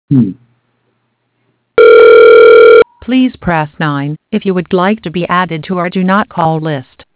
Hmm. Please press 9 if you would like to be added to our do not call list.